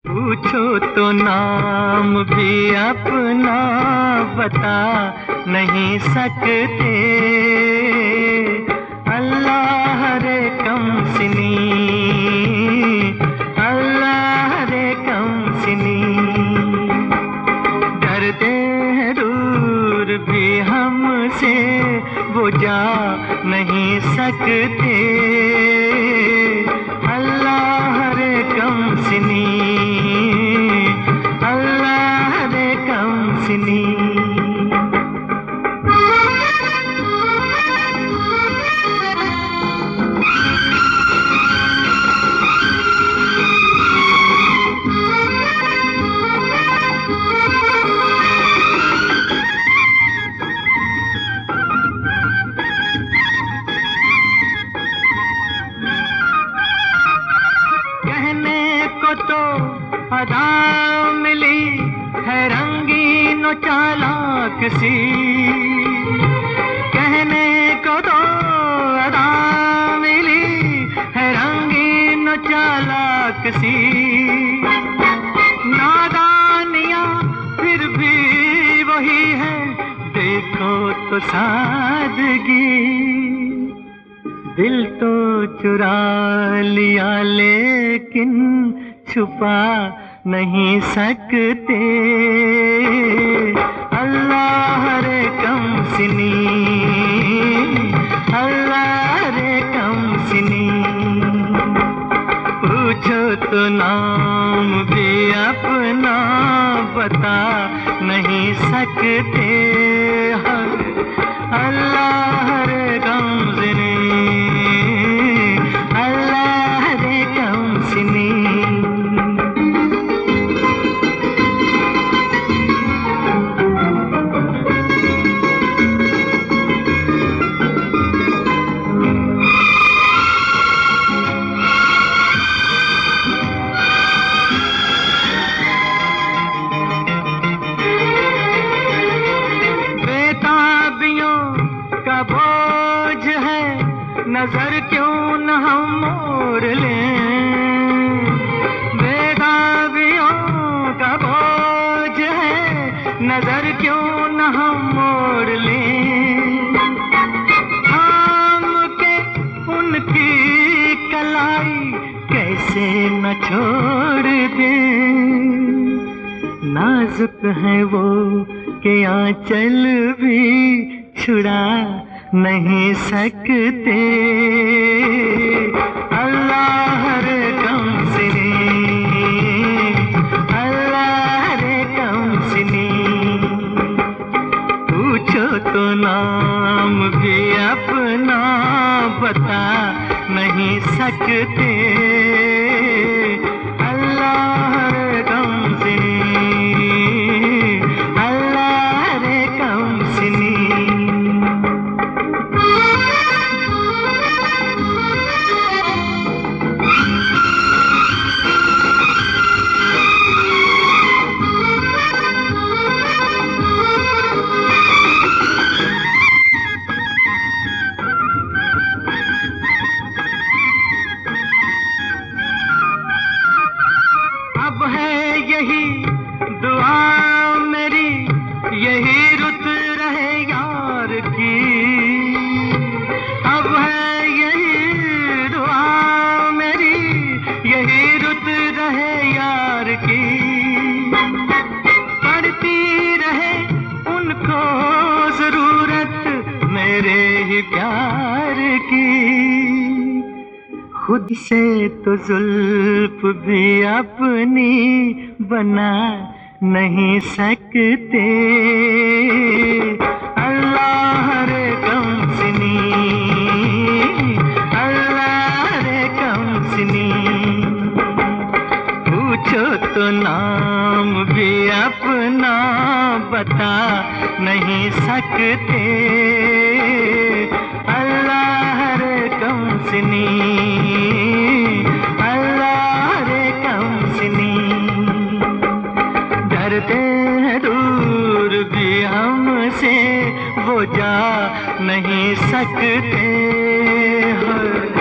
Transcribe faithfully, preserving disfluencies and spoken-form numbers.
पूछो तो नाम भी अपना बता नहीं सकते। अल्लाह रे कमसिनी, अल्लाह रे कमसिनी। डरते हैं दूर भी हमसे वो जा नहीं सकते। अल्लाह रे कमसिनी, अल्लाह रे कमसिनी। तो अदा मिली है रंगीन चालाक सी, कहने को तो अदा मिली है रंगीन चालाक सी। नादानियाँ फिर भी वही है, देखो तो सादगी। दिल तो चुरा लिया लेकिन छुपा नहीं सकते। अल्लाह रे कमसिनी, अल्लाह रे कमसिनी। पूछो तो नाम भी अपना बता नहीं सकते। अल्लाह रे कमसिनी, अल्लाह रे कमसिनी। का बोझ है नजर क्यों न हम मोड़ लें। बेदाबियों का बोझ है नजर क्यों न हम मोड़ लें। थाम के उनकी कलाई कैसे न छोड़ दें। नाजुक है वो के आंचल भी छुड़ा नहीं सकते। अल्लाह रे कमसिनी, अल्लाह रे कमसिनी। पूछो तो नाम भी अपना बता नहीं सकते। अल्लाह रे कमसिनी, अल्लाह रे कमसिनी। अब है यही दुआ मेरी, यही रुत रहे यार की। अब है यही दुआ मेरी, यही रुत रहे यार की। पड़ती रहे उनको जरूरत मेरे ही प्यार की। खुद से तो जुल्फ भी अपनी बना नहीं सकते। अल्लाह रे कमसिनी, अल्लाह रे कमसिनी। पूछो तो नाम भी अपना बता नहीं सकते। अल्लाह रे कमसिनी, अल्लाह रे कमसिनी। डरते हैं दूर भी हमसे वो जा नहीं सकते।